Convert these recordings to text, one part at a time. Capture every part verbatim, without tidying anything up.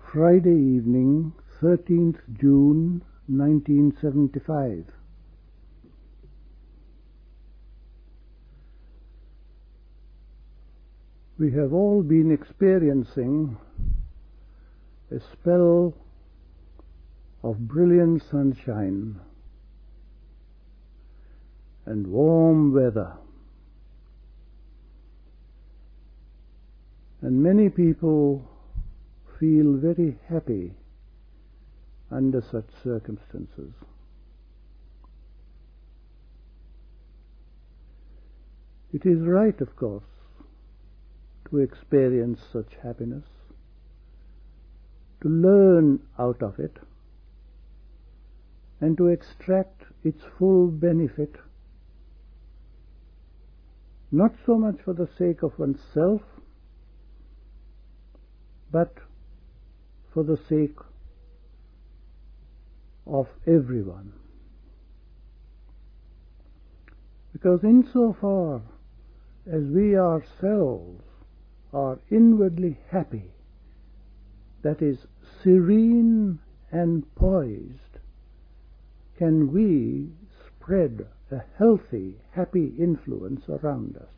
Friday evening, thirteenth June nineteen seventy-five. We have all been experiencing a spell of brilliant sunshine and warm weather, and many people feel very happy under such circumstances. It is right, of course, to experience such happiness, to learn out of it, and to extract its full benefit, not so much for the sake of oneself, but for the sake of everyone. Because insofar as we ourselves are inwardly happy, that is, serene and poised, can we spread a healthy, happy influence around us.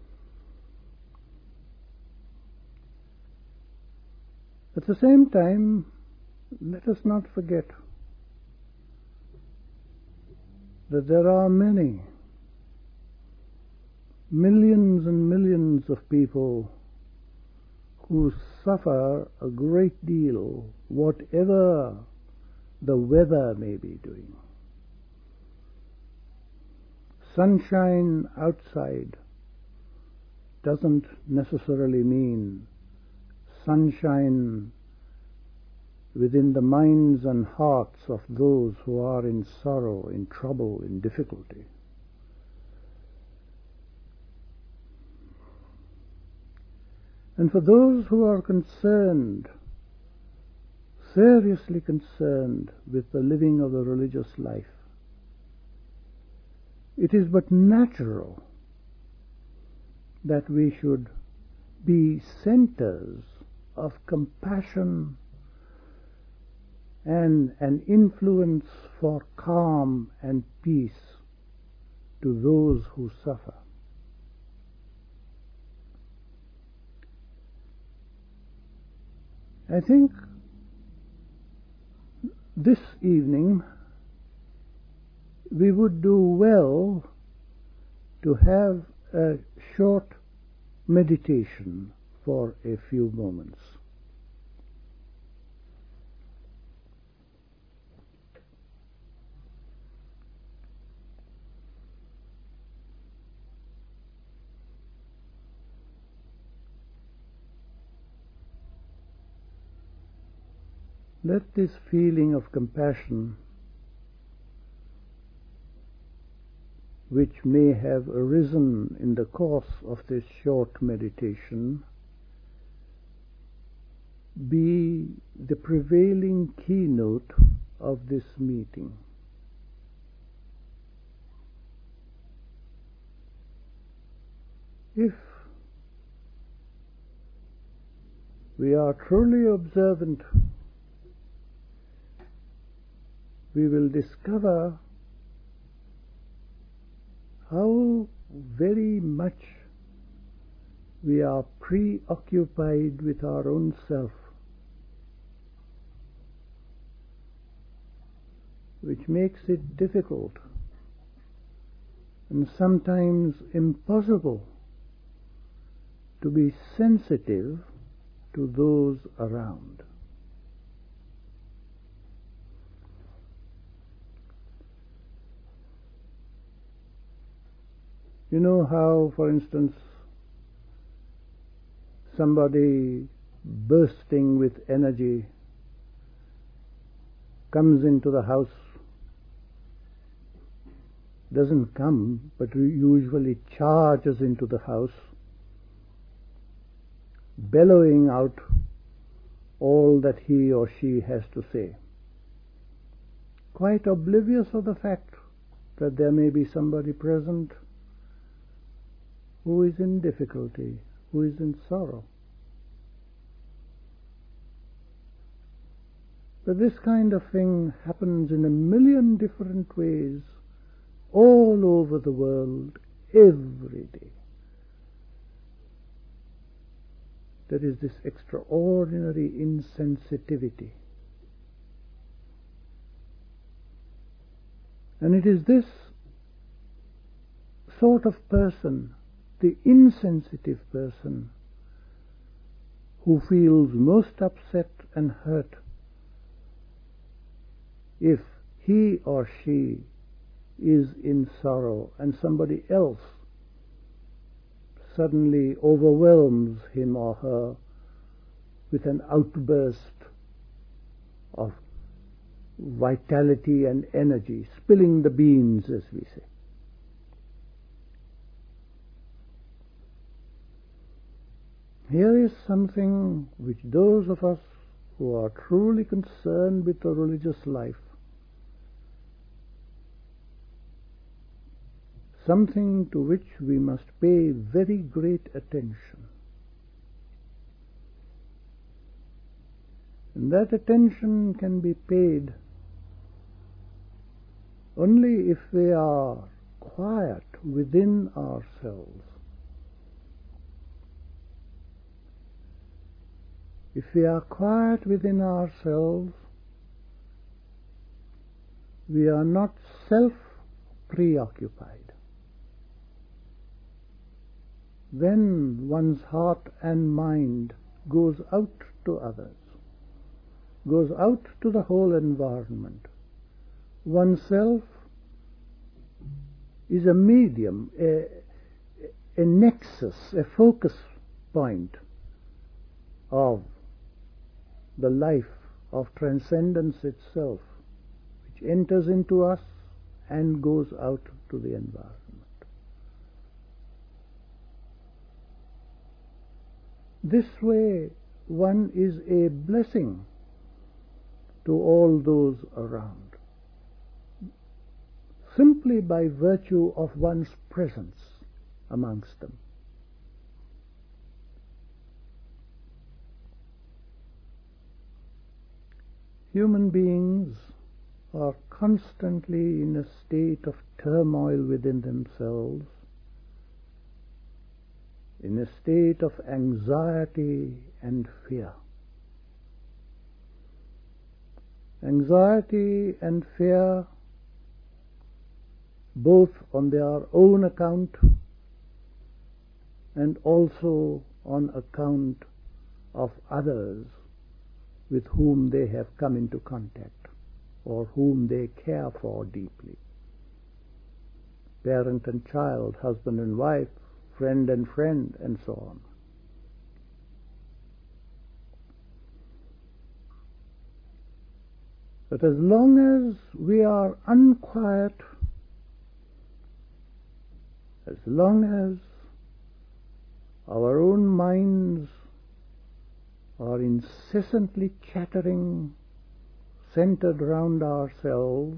At the same time, let us not forget that there are many, millions and millions of people who suffer a great deal, whatever the weather may be doing. Sunshine outside doesn't necessarily mean sunshine within the minds and hearts of those who are in sorrow, in trouble, in difficulty. And for those who are concerned, seriously concerned with the living of the religious life, it is but natural that we should be centers of compassion and an influence for calm and peace to those who suffer. I think this evening we would do well to have a short meditation for a few moments. Let this feeling of compassion, which may have arisen in the course of this short meditation, be the prevailing keynote of this meeting. If we are truly observant, we will discover how very much we are preoccupied with our own self, which makes it difficult and sometimes impossible to be sensitive to those around. You know how, for instance, somebody bursting with energy comes into the house, doesn't come, but usually charges into the house, bellowing out all that he or she has to say, quite oblivious of the fact that there may be somebody present who is in difficulty, who is in sorrow. that this kind of thing happens in a million different ways all over the world every day. There is this extraordinary insensitivity. And it is this sort of person, the insensitive person, who feels most upset and hurt if he or she is in sorrow and somebody else suddenly overwhelms him or her with an outburst of vitality and energy, spilling the beans, as we say. Here is something which those of us who are truly concerned with the religious life, something to which we must pay very great attention. And that attention can be paid only if we are quiet within ourselves. If we are quiet within ourselves, we are not self-preoccupied. Then one's heart and mind goes out to others, goes out to the whole environment. Oneself is a medium, a, a nexus, a focus point of the life of transcendence itself, which enters into us and goes out to the environment. This way, one is a blessing to all those around, simply by virtue of one's presence amongst them. Human beings are constantly in a state of turmoil within themselves, in a state of anxiety and fear. Anxiety and fear, both on their own account and also on account of others with whom they have come into contact or whom they care for deeply. Parent and child, husband and wife, friend and friend, and so on. But as long as we are unquiet, as long as our own minds are incessantly chattering, centered round ourselves,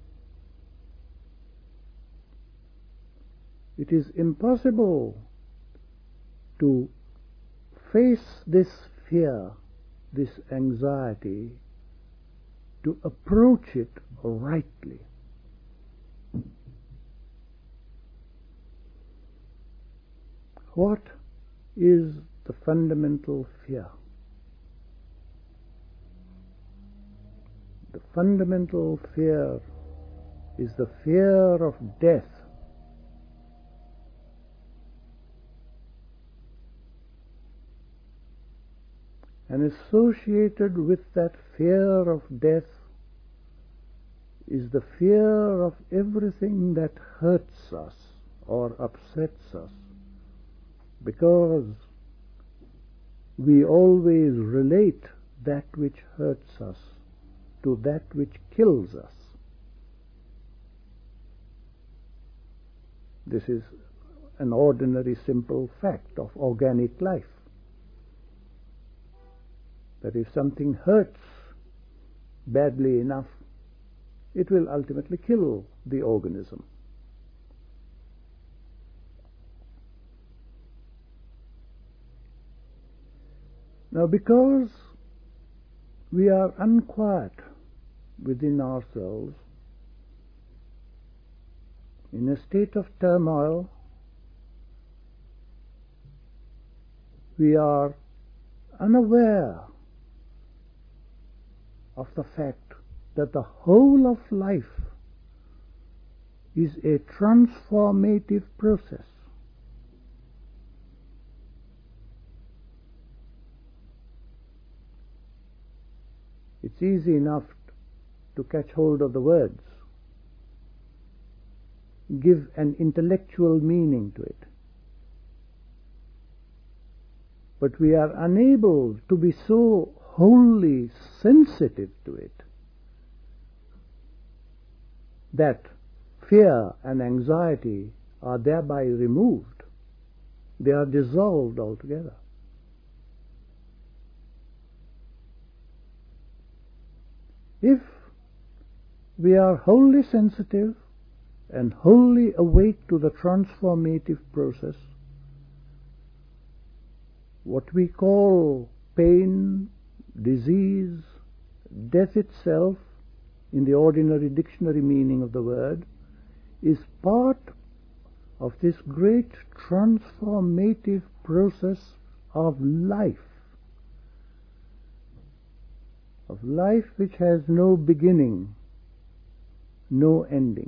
it is impossible to face this fear, this anxiety, to approach it rightly. What is the fundamental fear? The fundamental fear is the fear of death. And associated with that fear of death is the fear of everything that hurts us or upsets us, because we always relate that which hurts us to that which kills us. This is an ordinary simple fact of organic life, that if something hurts badly enough, it will ultimately kill the organism. Now, because we are unquiet within ourselves, in a state of turmoil. We are unaware of the fact that the whole of life is a transformative process. It's easy enough to catch hold of the words, give an intellectual meaning to it. But we are unable to be so wholly sensitive to it that fear and anxiety are thereby removed. They are dissolved altogether. If we are wholly sensitive and wholly awake to the transformative process, what we call pain, disease, death itself, in the ordinary dictionary meaning of the word, is part of this great transformative process of life, of life which has no beginning, no ending.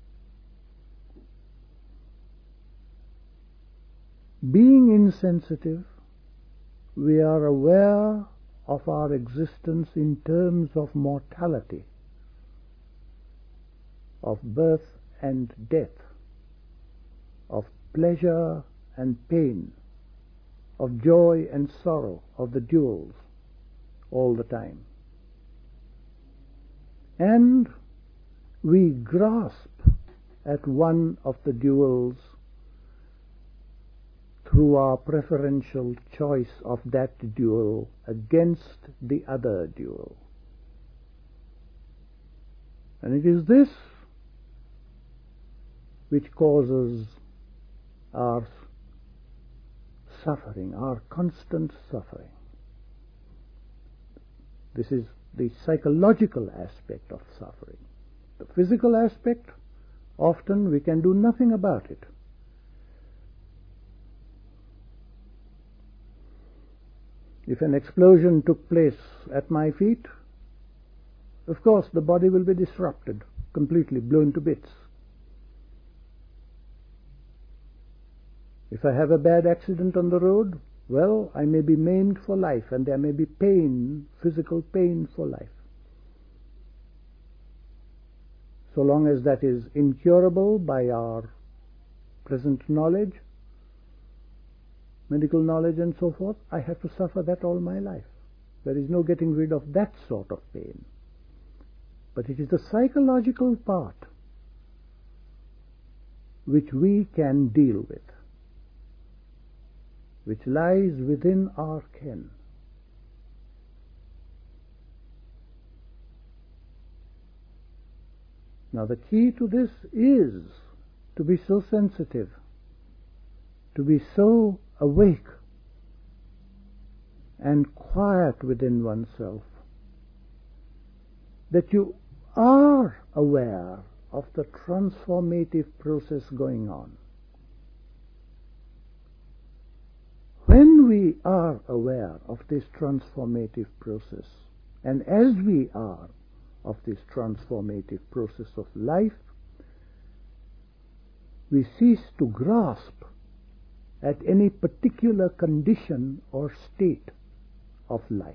Being insensitive, we are aware of our existence in terms of mortality, of birth and death, of pleasure and pain, of joy and sorrow, of the duals, all the time. And we grasp at one of the duals through our preferential choice of that dual against the other dual. And it is this which causes our suffering, our constant suffering. This is the psychological aspect of suffering. The physical aspect, often we can do nothing about it. If an explosion took place at my feet, of course the body will be disrupted, completely blown to bits. If I have a bad accident on the road, well, I may be maimed for life, and there may be pain, physical pain for life. So long as that is incurable by our present knowledge, medical knowledge and so forth, I have to suffer that all my life. There is no getting rid of that sort of pain. But it is the psychological part which we can deal with, which lies within our ken. Now the key to this is to be so sensitive, to be so awake and quiet within oneself that you are aware of the transformative process going on. When we are aware of this transformative process, and as we are of this transformative process of life, we cease to grasp at any particular condition or state of life.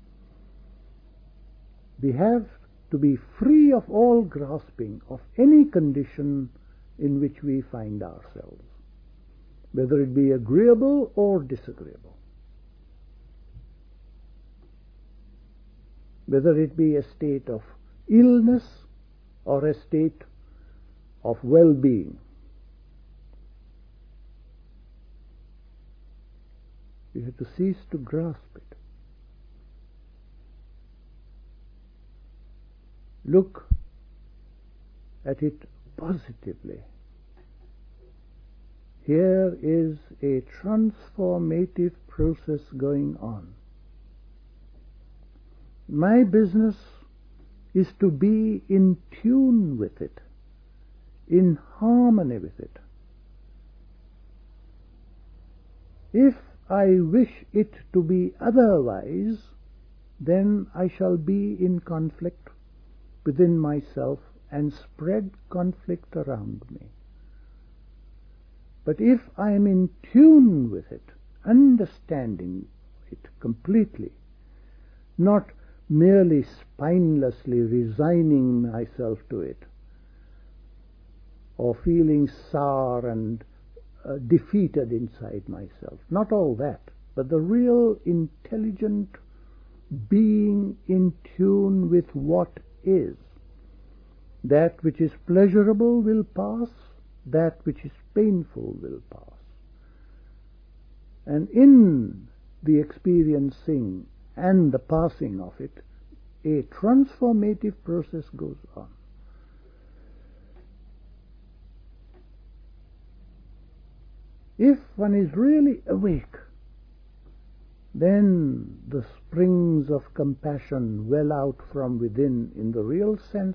We have to be free of all grasping of any condition in which we find ourselves, whether it be agreeable or disagreeable, whether it be a state of illness or a state of well-being. We have to cease to grasp it. Look at it positively. Here is a transformative process going on. My business is to be in tune with it, in harmony with it. If I wish it to be otherwise, then I shall be in conflict within myself and spread conflict around me. But if I am in tune with it, understanding it completely, not merely spinelessly resigning myself to it, or feeling sour and uh, defeated inside myself, not all that, but the real intelligent being in tune with what is. That which is pleasurable will pass, that which is painful will pass. And in the experiencing and the passing of it, a transformative process goes on. If one is really awake, then the springs of compassion well out from within in the real sense.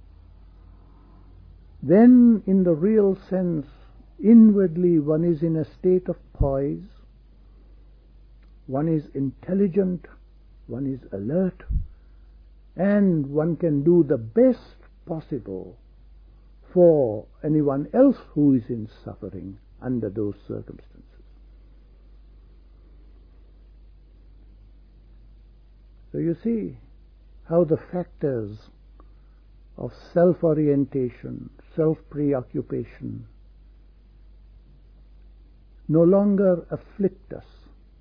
Then in the real sense, inwardly one is in a state of poise, one is intelligent, one is alert, and one can do the best possible for anyone else who is in suffering under those circumstances. So you see how the factors of self-orientation, self-preoccupation no longer afflict us.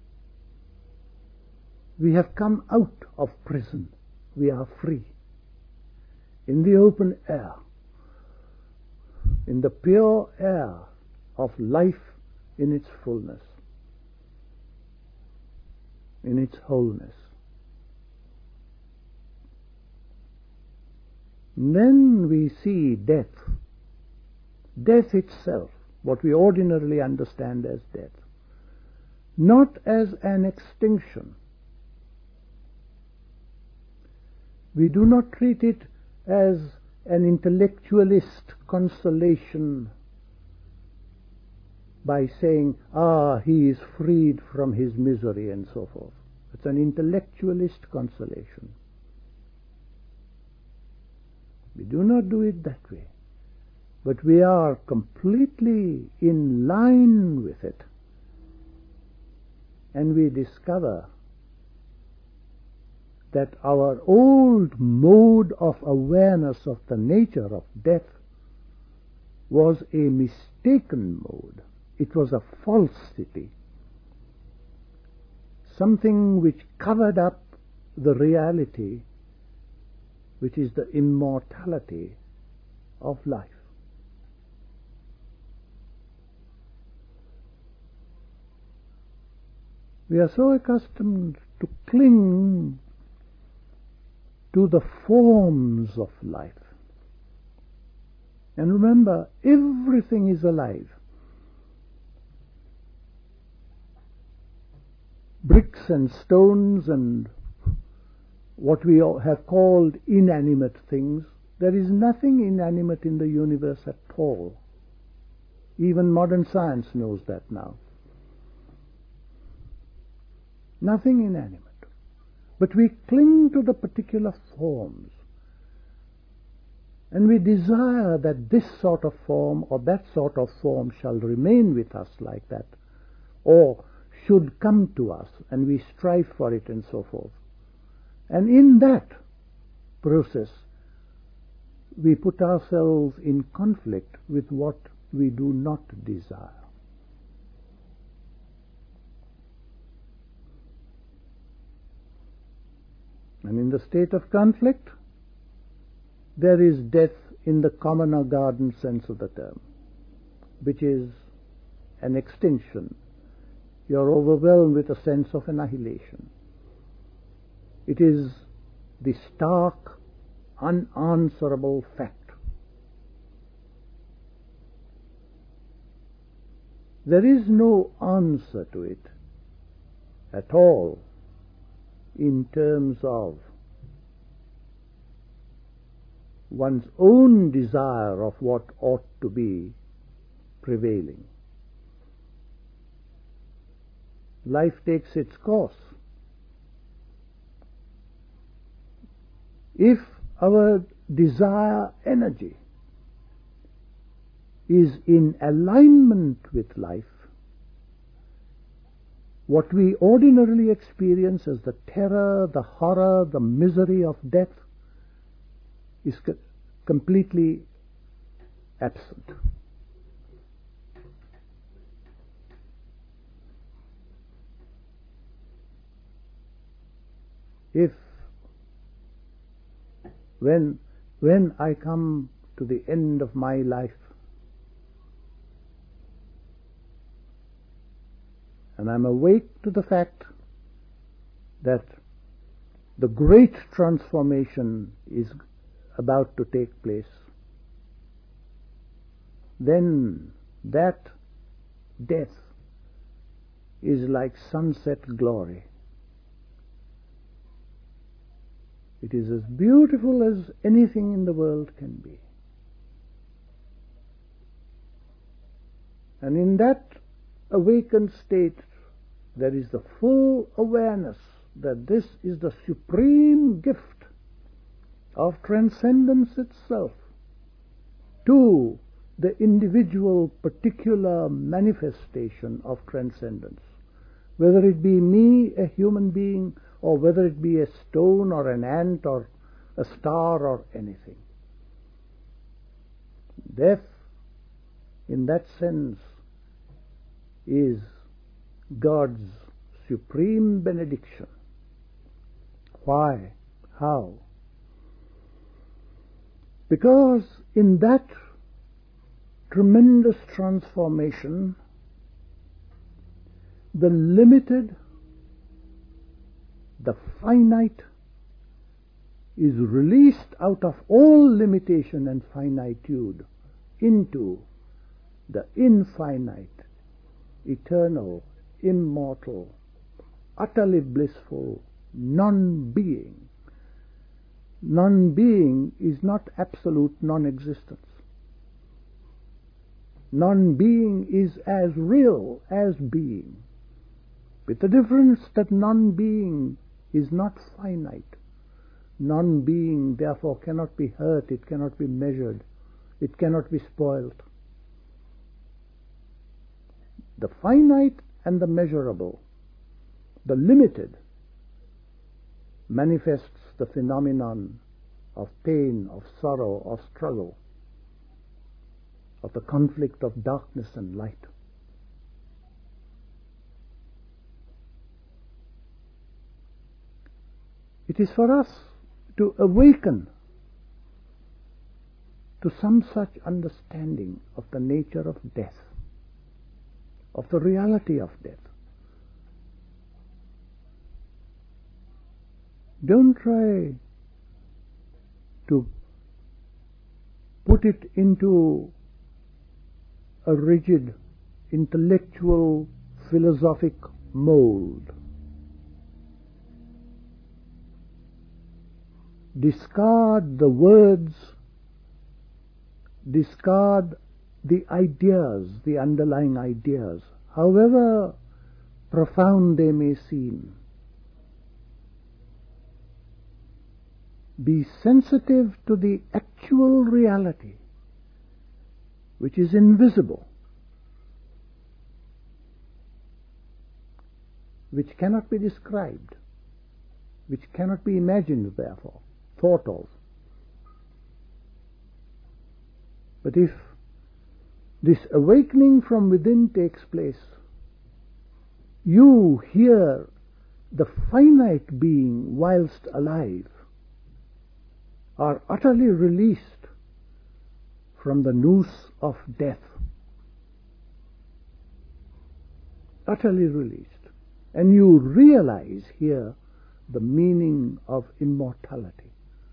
We have come out of prison. We are free. In the open air, in the pure air of life in its fullness, in its wholeness. Then we see death, death itself, what we ordinarily understand as death, not as an extinction. We do not treat it as an intellectualist consolation by saying, ah, he is freed from his misery and so forth. It's an intellectualist consolation. We do not do it that way, but we are completely in line with it, and we discover that our old mode of awareness of the nature of death was a mistaken mode. It was a falsity, something which covered up the reality, which is the immortality of life. We are so accustomed to cling to the forms of life. And remember, everything is alive. Bricks and stones and what we have called inanimate things, there is nothing inanimate in the universe at all. Even modern science knows that now. Nothing inanimate. But we cling to the particular forms, and we desire that this sort of form or that sort of form shall remain with us like that, or should come to us, and we strive for it and so forth. And in that process, we put ourselves in conflict with what we do not desire. And in the state of conflict, there is death in the common or garden sense of the term, which is an extinction. You are overwhelmed with a sense of annihilation. It is the stark, unanswerable fact. There is no answer to it at all in terms of one's own desire of what ought to be prevailing. Life takes its course. If our desire energy is in alignment with life, what we ordinarily experience as the terror, the horror, the misery of death is co- completely absent. If when when I come to the end of my life and I'm awake to the fact that the great transformation is about to take place, then that death is like sunset glory. It is as beautiful as anything in the world can be. And in that awakened state, there is the full awareness that this is the supreme gift of transcendence itself to the individual particular manifestation of transcendence, whether it be me, a human being, or whether it be a stone or an ant or a star or anything. Death, in that sense, is God's supreme benediction. Why? How? Because in that tremendous transformation, the limited, the finite, is released out of all limitation and finitude into the infinite, eternal, immortal, utterly blissful non-being. Non-being is not absolute non-existence. Non-being is as real as being, with the difference that non-being is not finite. Non-being, therefore, cannot be hurt, it cannot be measured, it cannot be spoiled. The finite and the measurable, the limited, manifests the phenomenon of pain, of sorrow, of struggle, of the conflict of darkness and light. It is for us to awaken to some such understanding of the nature of death, of the reality of death. Don't try to put it into a rigid, intellectual, philosophic mold. Discard the words, discard the ideas, the underlying ideas, however profound they may seem. Be sensitive to the actual reality, which is invisible, which cannot be described, which cannot be imagined, therefore, thought of. But if this awakening from within takes place, you hear the finite being whilst alive are utterly released from the noose of death. Utterly released. And you realize here the meaning of immortality.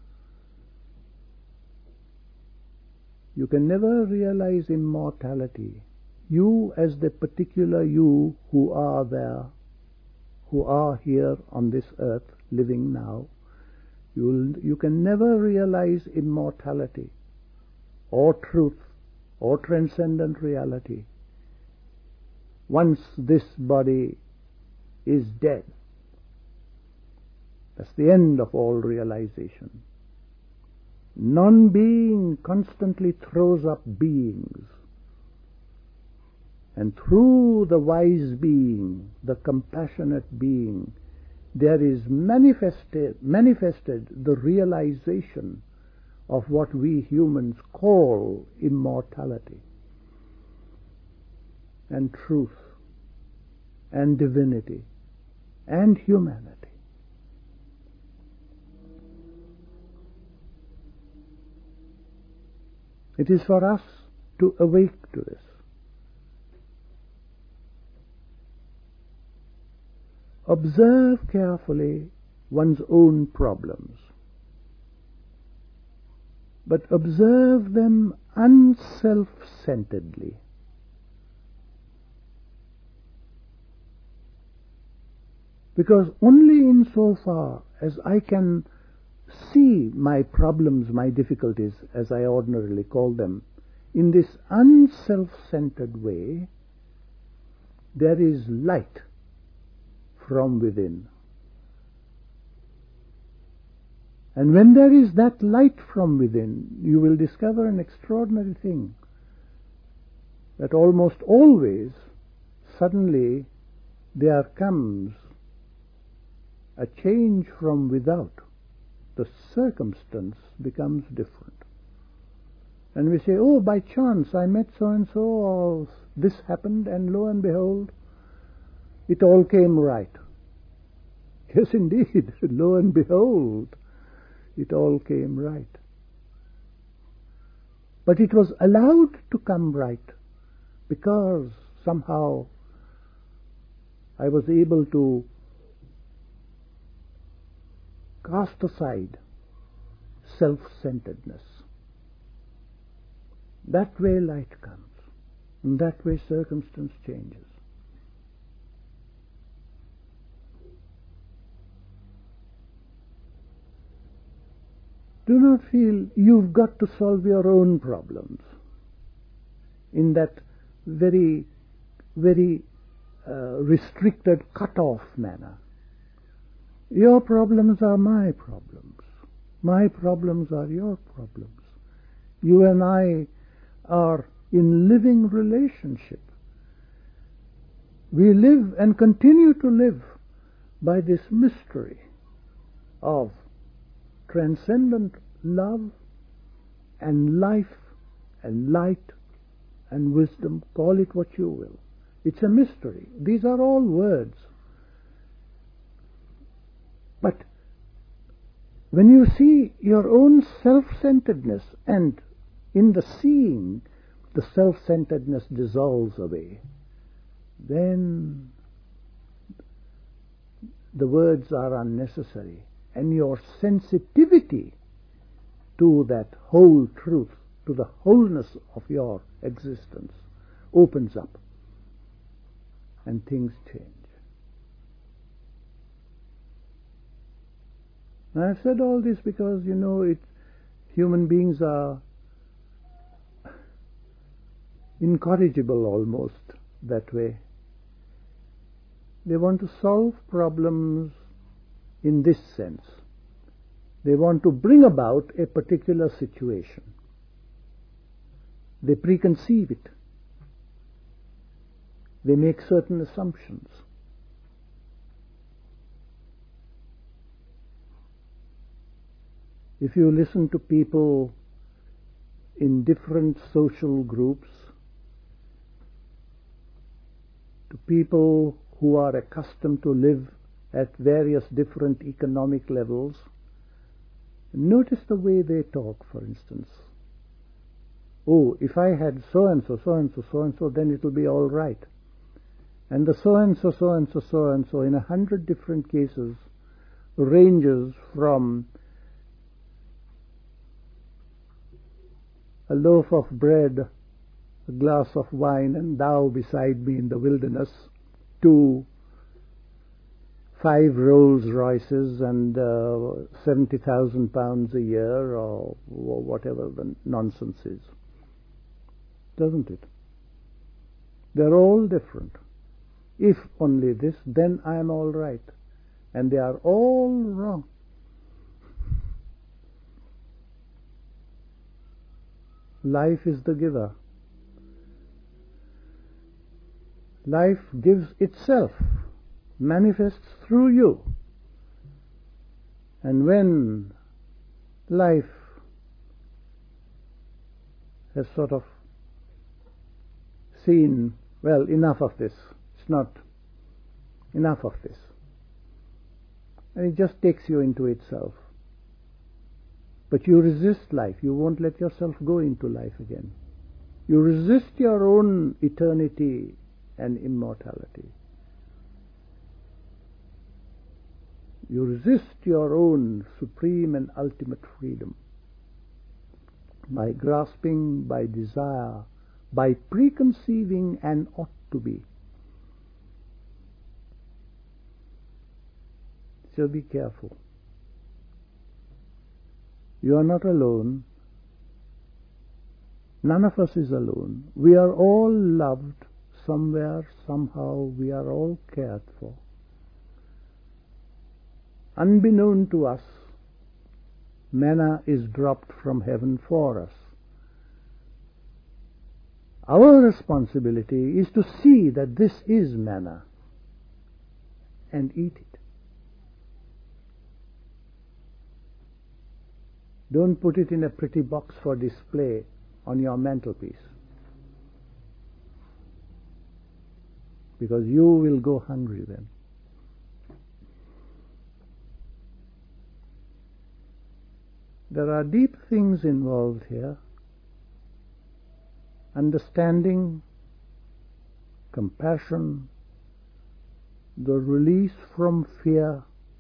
You can never realize immortality. You as the particular you who are there, who are here on this earth, living now, You'll, you can never realize immortality or truth or transcendent reality once this body is dead. That's the end of all realization. Non-being constantly throws up beings, and through the wise being, the compassionate being, there is manifested, manifested the realization of what we humans call immortality and truth and divinity and humanity. It is for us to awake to this. Observe carefully one's own problems, but observe them unself-centeredly. Because only insofar as I can see my problems, my difficulties, as I ordinarily call them, in this unself-centered way, there is light from within. And when there is that light from within, you will discover an extraordinary thing, that almost always, suddenly, there comes a change from without. The circumstance becomes different. And we say, oh, by chance I met so-and-so, or this happened, and lo and behold, it all came right. Yes, indeed, lo and behold, it all came right. But it was allowed to come right because somehow I was able to cast aside self-centeredness. That way light comes, and that way circumstance changes. Do not feel you've got to solve your own problems in that very, very uh, restricted, cut-off manner. Your problems are my problems. My problems are your problems. You and I are in living relationship. We live and continue to live by this mystery of transcendent love and life and light and wisdom. Call it what you will. It's a mystery. These are all words. But when you see your own self-centeredness, and in the seeing the self-centeredness dissolves away, then the words are unnecessary, and your sensitivity to that whole truth, to the wholeness of your existence, opens up, and things change. Now, I've said all this because, you know, it, human beings are incorrigible almost that way. They want to solve problems in this sense. They want to bring about a particular situation. They preconceive it. They make certain assumptions. If you listen to people in different social groups, to people who are accustomed to live at various different economic levels, notice the way they talk, for instance. Oh, if I had so-and-so, so-and-so, so-and-so, then it will be all right. And the so-and-so, so-and-so, so-and-so, in a hundred different cases, ranges from a loaf of bread, a glass of wine, and thou beside me in the wilderness, to five Rolls Royces and uh, seventy thousand pounds a year, or, or whatever the nonsense is. Doesn't it? They're all different. If only this, then I am all right. And they are all wrong. Life is the giver. Life gives itself, manifests through you. And when life has sort of seen, well, enough of this, it's not enough of this, and it just takes you into itself. But you resist life. You won't let yourself go into life again. You resist your own eternity and immortality. You resist your own supreme and ultimate freedom by grasping, by desire, by preconceiving an ought to be. So be careful. You are not alone. None of us is alone. We are all loved somewhere, somehow. We are all cared for. Unbeknown to us, manna is dropped from heaven for us. Our responsibility is to see that this is manna and eat it. Don't put it in a pretty box for display on your mantelpiece, because you will go hungry then. There are deep things involved here. Understanding, compassion, the release from fear,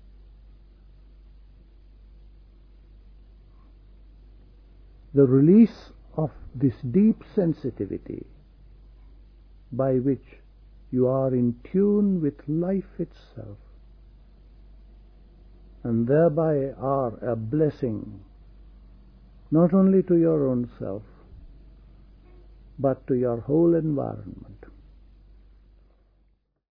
the release of this deep sensitivity by which you are in tune with life itself, and thereby are a blessing not only to your own self, but to your whole environment.